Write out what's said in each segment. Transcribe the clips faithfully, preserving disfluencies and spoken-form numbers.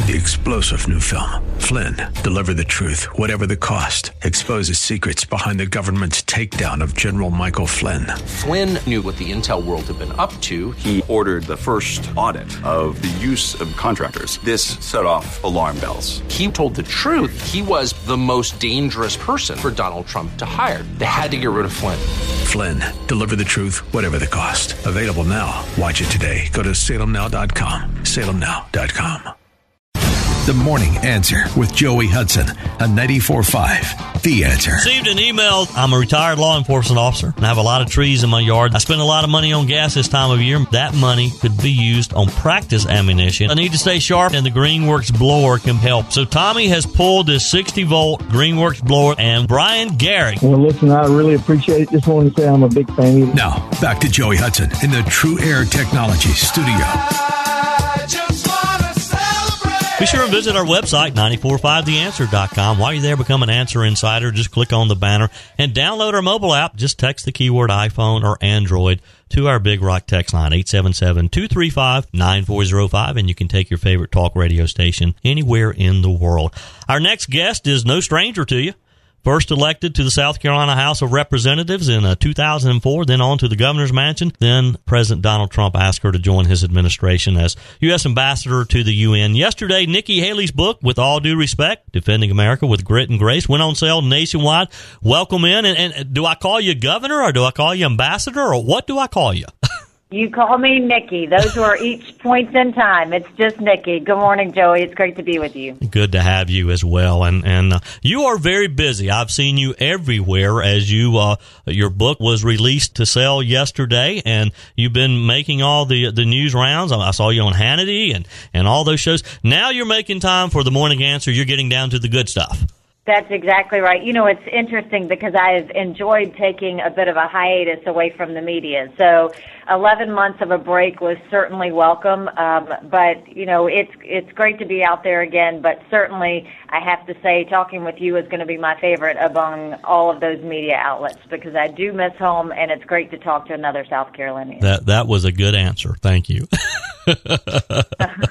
the explosive new film, Flynn, Deliver the Truth, Whatever the Cost, exposes secrets behind the government's takedown of General Michael Flynn. Flynn knew what the intel world had been up to. He ordered the first audit of the use of contractors. This set off alarm bells. He told the truth. He was the most dangerous person for Donald Trump to hire. They had to get rid of Flynn. Flynn, Deliver the Truth, Whatever the Cost. Available now. Watch it today. Go to salem now dot com. salem now dot com. The Morning Answer with Joey Hudson on ninety-four point five. The Answer. Received an email. I'm a retired law enforcement officer, and I have a lot of trees in my yard. I spend a lot of money on gas this time of year. That money could be used on practice ammunition. I need to stay sharp, and the Greenworks blower can help. So Tommy has pulled this sixty-volt Greenworks blower, and Brian Gary. Well, listen, I really appreciate it. Just wanted to say I'm a big fan of you. Now, back to Joey Hudson in the True Air Technologies studio. Be sure and visit our website, nine four five the answer dot com. While you're there, become an Answer Insider. Just click on the banner and download our mobile app. Just text the keyword iPhone or Android to our Big Rock text line, eight seven seven, two three five, nine four zero five, and you can take your favorite talk radio station anywhere in the world. Our next guest is no stranger to you. First elected to the South Carolina House of Representatives in uh, two thousand four, then on to the governor's mansion. Then President Donald Trump asked her to join his administration as U S ambassador to the U N. Yesterday, Nikki Haley's book, With All Due Respect, Defending America with Grit and Grace, went on sale nationwide. Welcome in. And, and do I call you governor or do I call you ambassador or what do I call you? You call me Nikki. Those were each points in time. It's just Nikki. Good morning, Joey. It's great to be with you. Good to have you as well. And and uh, you are very busy. I've seen you everywhere as you uh, your book was released to sell yesterday, and you've been making all the the news rounds. I saw you on Hannity and, and all those shows. Now you're making time for the Morning Answer. You're getting down to the good stuff. That's exactly right. You know, it's interesting because I've enjoyed taking a bit of a hiatus away from the media. So eleven months of a break was certainly welcome. Um, but, you know, it's it's great to be out there again. But certainly I have to say talking with you is going to be my favorite among all of those media outlets because I do miss home, and it's great to talk to another South Carolinian. That, that was a good answer. Thank you. uh,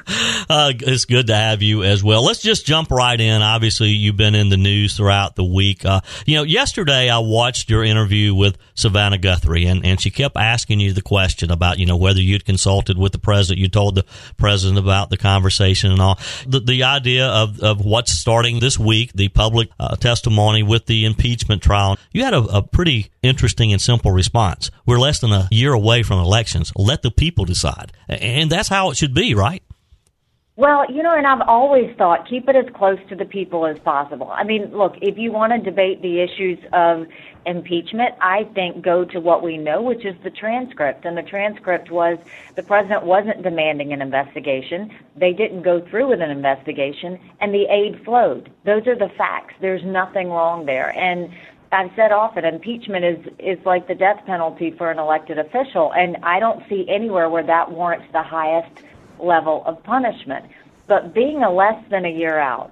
it's good to have you as well. Let's just jump right in. Obviously, you've been in the news throughout the week. Uh, you know, yesterday I watched your interview with Savannah Guthrie, and, and she kept asking you the question about, you know, whether you'd consulted with the president. You told the president about the conversation and all. The, the idea of, of what's starting this week, the public uh, testimony with the impeachment trial. You had a, a pretty interesting and simple response. We're less than a year away from elections. Let the people decide. And that's how it should be, right? Well, you know, and I've always thought keep it as close to the people as possible. I mean, look, if you want to debate the issues of impeachment, I think go to what we know, which is the transcript. And the transcript was the president wasn't demanding an investigation. They didn't go through with an investigation, and the aid flowed. Those are the facts. There's nothing wrong there. And I've said often, impeachment is, is like the death penalty for an elected official, and I don't see anywhere where that warrants the highest level of punishment. But being a less than a year out,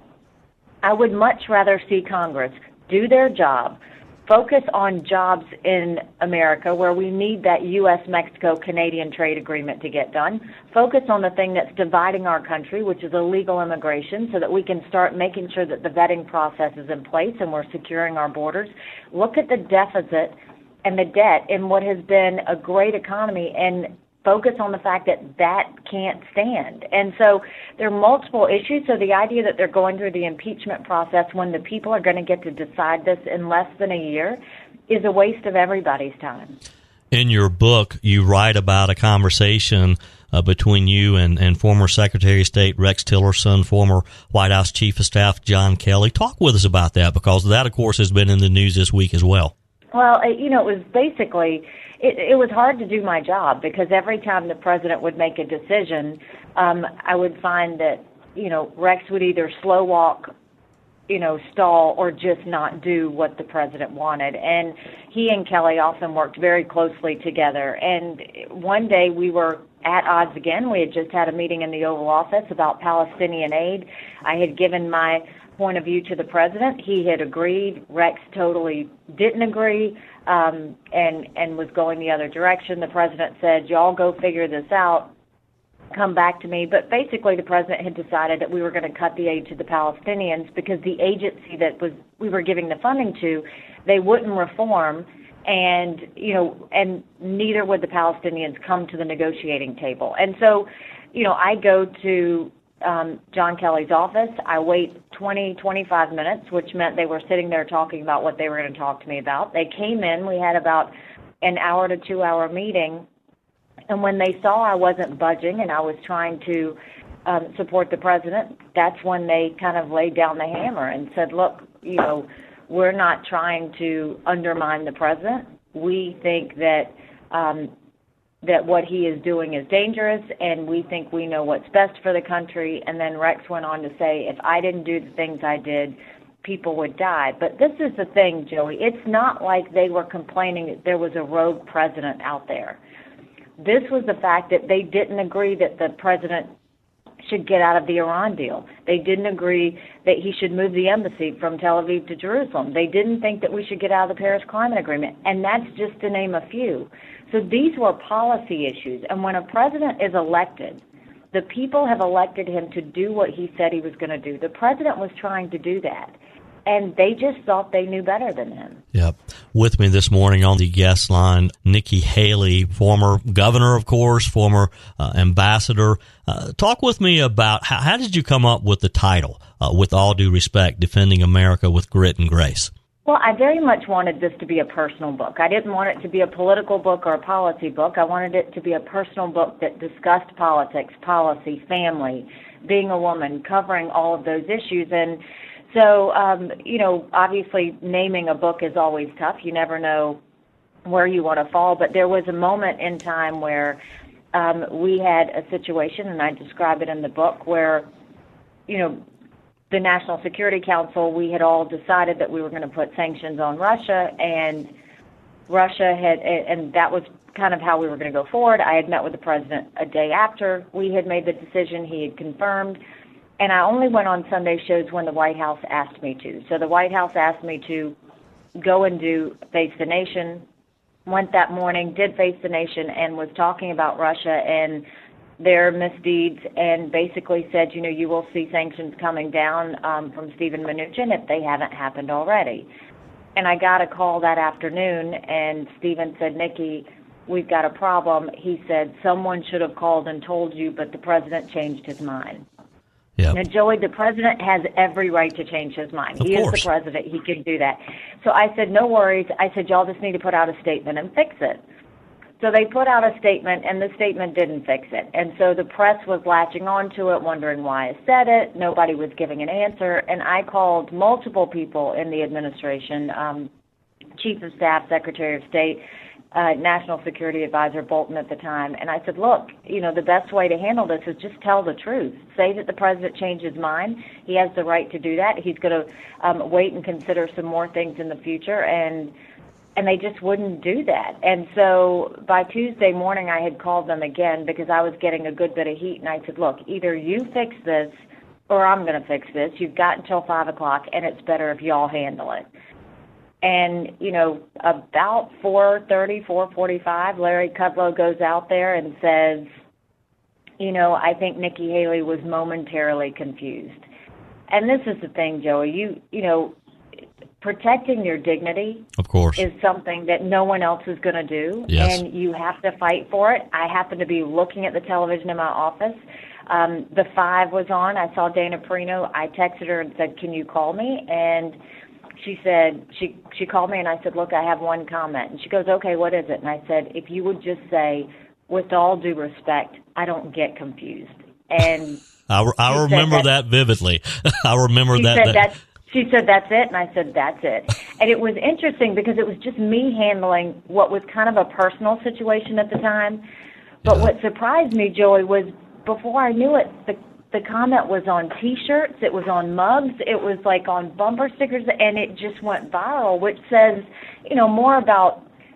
I would much rather see Congress do their job, focus on jobs in America where we need that U S Mexico Canadian trade agreement to get done, focus on the thing that's dividing our country, which is illegal immigration, so that we can start making sure that the vetting process is in place and we're securing our borders. Look at the deficit and the debt in what has been a great economy and focus on the fact that that can't stand. And so there are multiple issues. So the idea that they're going through the impeachment process when the people are going to get to decide this in less than a year is a waste of everybody's time. In your book, you write about a conversation uh, between you and, and former Secretary of State Rex Tillerson, former White House Chief of Staff John Kelly. Talk with us about that, because that, of course, has been in the news this week as well. Well, you know, it was basically... It, it was hard to do my job because every time the president would make a decision, um, I would find that, you know, Rex would either slow walk, you know, stall, or just not do what the president wanted. And he and Kelly often worked very closely together. And one day we were at odds again. We had just had a meeting in the Oval Office about Palestinian aid. I had given my point of view to the president. He had agreed. Rex totally didn't agree. Um, and, and was going the other direction. The president said, y'all go figure this out. come back to me. But basically, the president had decided that we were going to cut the aid to the Palestinians because the agency that was we were giving the funding to, they wouldn't reform, and you know, and neither would the Palestinians come to the negotiating table. And so, you know, I go to um, John Kelly's office. I wait twenty, twenty-five minutes, which meant they were sitting there talking about what they were going to talk to me about. They came in. We had about an hour to two-hour meeting. And when they saw I wasn't budging and I was trying to um, support the president, that's when they kind of laid down the hammer and said, look, you know, we're not trying to undermine the president. We think that um, that what he is doing is dangerous, and we think we know what's best for the country. And then Rex went on to say, if I didn't do the things I did, people would die. But this is the thing, Joey. It's not like they were complaining that there was a rogue president out there. This was the fact that they didn't agree that the president should get out of the Iran deal. They didn't agree that he should move the embassy from Tel Aviv to Jerusalem. They didn't think that we should get out of the Paris Climate Agreement. And that's just to name a few. So these were policy issues. And when a president is elected, the people have elected him to do what he said he was going to do. The president was trying to do that. And they just thought they knew better than him. Yep. With me this morning on the guest line, Nikki Haley, former governor, of course, former uh, ambassador. Uh, talk with me about how, how did you come up with the title, uh, With All Due Respect, Defending America with Grit and Grace? Well, I very much wanted this to be a personal book. I didn't want it to be a political book or a policy book. I wanted it to be a personal book that discussed politics, policy, family, being a woman, covering all of those issues. And So, um, you know, obviously naming a book is always tough. You never know where you want to fall. But there was a moment in time where um, we had a situation, and I describe it in the book, where, you know, the National Security Council, we had all decided that we were going to put sanctions on Russia, and Russia had, and that was kind of how we were going to go forward. I had met with the president a day after we had made the decision. He had confirmed. And I only went on Sunday shows when the White House asked me to. So the White House asked me to go and do Face the Nation. Went that morning, did Face the Nation, and was talking about Russia and their misdeeds, and basically said, you know, you will see sanctions coming down um, from Steven Mnuchin if they haven't happened already. And I got a call that afternoon, and Steven said, Nikki, we've got a problem. He said, someone should have called and told you, but the president changed his mind. Yep. Now, Joey, the president has every right to change his mind. Of he course. is the president. He can do that. So I said, no worries. I said, y'all just need to put out a statement and fix it. So they put out a statement, and the statement didn't fix it. And so the press was latching onto it, wondering why I said it. Nobody was giving an answer. And I called multiple people in the administration, um, Chief of Staff, Secretary of State, Uh, National Security Advisor Bolton at the time, and I said, look, you know, the best way to handle this is just tell the truth. Say that the president changed his mind. He has the right to do that. He's going to um, wait and consider some more things in the future, and and they just wouldn't do that. And so by Tuesday morning, I had called them again because I was getting a good bit of heat, and I said, look, either you fix this or I'm going to fix this. You've got until five o'clock, and it's better if y'all handle it. And, you know, about four thirty, four forty-five, Larry Kudlow goes out there and says, you know, I think Nikki Haley was momentarily confused. And this is the thing, Joey, you, you know, protecting your dignity, of course, is something that no one else is going to do. Yes. And you have to fight for it. I happen to be looking at the television in my office. Um, the five was on. I saw Dana Perino. I texted her and said, can you call me? And she said, she she called me, and I said, look, I have one comment. And she goes, okay, what is it? And I said, if you would just say, with all due respect, I don't get confused. And I, I remember that, that vividly. I remember she that. Said that. that's, she said, that's it. And I said, that's it. And it was interesting because it was just me handling what was kind of a personal situation at the time. But Yeah. what surprised me, Joey, was before I knew it, the The comment was on T-shirts, it was on mugs, it was like on bumper stickers, and it just went viral, which says, you know, more about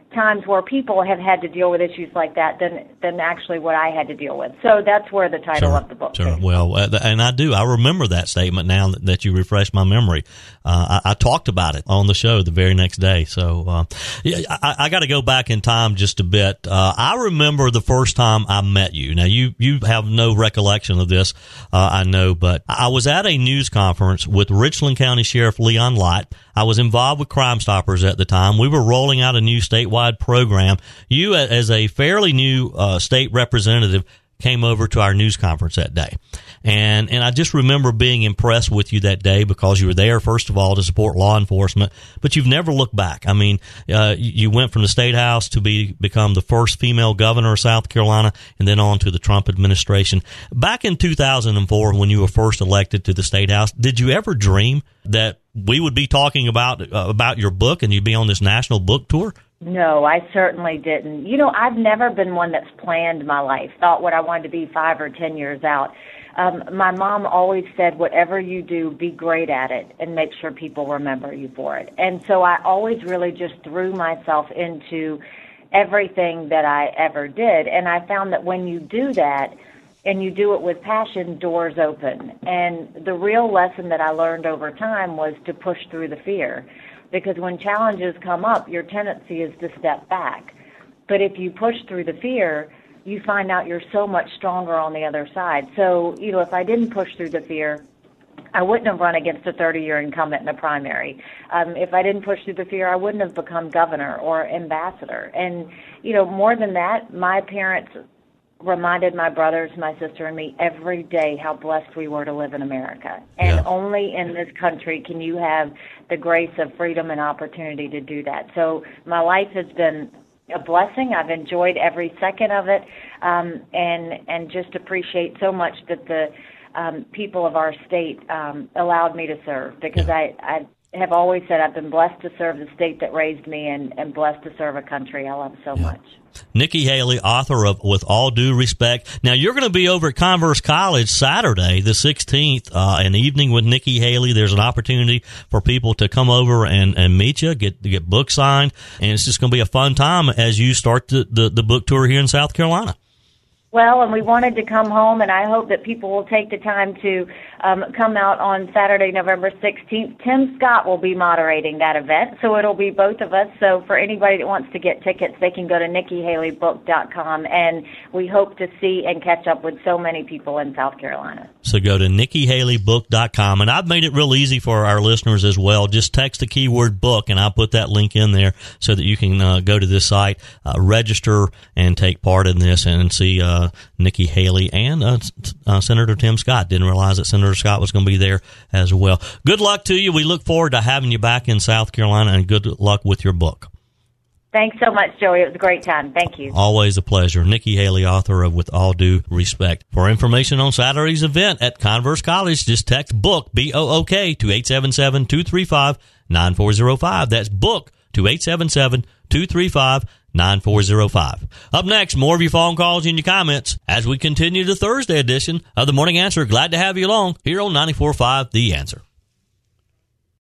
times where people have had to deal with issues like that than than actually what I had to deal with. So that's where the title sure, of the book sure. came. Well, uh, and I do. I remember that statement now that, that you refreshed my memory. Uh, I, I talked about it on the show the very next day. So uh, yeah, I, I got to go back in time just a bit. Uh, I remember the first time I met you. Now, you, you have no recollection of this, uh, I know, but I was at a news conference with Richland County Sheriff Leon Lott. I was involved with Crime Stoppers at the time. We were rolling out a new statewide program. You, as a fairly new uh, state representative, came over to our news conference that day. And and I just remember being impressed with you that day because you were there, first of all, to support law enforcement, but you've never looked back. I mean, uh, you went from the State House to be become the first female governor of South Carolina and then on to the Trump administration. Back in two thousand four, when you were first elected to the State House, did you ever dream that we would be talking about uh, about your book and you'd be on this national book tour? No, I certainly didn't. You know, I've never been one that's planned my life, thought what I wanted to be five or ten years out. Um, my mom always said, whatever you do, be great at it and make sure people remember you for it. And so I always really just threw myself into everything that I ever did. And I found that when you do that and you do it with passion, doors open. And the real lesson that I learned over time was to push through the fear. Because when challenges come up, your tendency is to step back. But if you push through the fear, you find out you're so much stronger on the other side. So, you know, if I didn't push through the fear, I wouldn't have run against a thirty-year incumbent in a primary. Um, if I didn't push through the fear, I wouldn't have become governor or ambassador. And, you know, more than that, my parents reminded my brothers, my sister, and me every day how blessed we were to live in America. And yeah. only in this country can you have the grace of freedom and opportunity to do that. So my life has been a blessing. I've enjoyed every second of it, um, and and just appreciate so much that the um, people of our state um, allowed me to serve, because yeah. I, I have always said I've been blessed to serve the state that raised me and, and blessed to serve a country I love so yeah. much. Nikki Haley, author of With All Due Respect. Now, you're going to be over at Converse College Saturday, the sixteenth, uh, an evening with Nikki Haley. There's an opportunity for people to come over and, and meet you, get get book signed, and it's just going to be a fun time as you start the, the, the book tour here in South Carolina. Well, and we wanted to come home, and I hope that people will take the time to um, come out on Saturday, November sixteenth. Tim Scott will be moderating that event, so it'll be both of us. So for anybody that wants to get tickets, they can go to nikki haley book dot com, and we hope to see and catch up with so many people in South Carolina. So go to nikki haley book dot com, and I've made it real easy for our listeners as well. Just text the keyword book, and I'll put that link in there so that you can uh, go to this site, uh, register, and take part in this and see uh, Uh, Nikki Haley and uh, uh, Senator Tim Scott. Didn't realize that Senator Scott was going to be there as well. Good luck to you. We look forward to having you back in South Carolina, and good luck with your book. Thanks so much, Joey. It was a great time. Thank you. Always a pleasure. Nikki Haley, author of With All Due Respect. For information on Saturday's event at Converse College, just text BOOK, B O O K, to eight seven seven, two three five, nine four zero five. That's BOOK to eight seven seven, two three five, nine four zero five. Up next, more of your phone calls and your comments as we continue the Thursday edition of The Morning Answer. Glad to have you along here on ninety-four point five The Answer.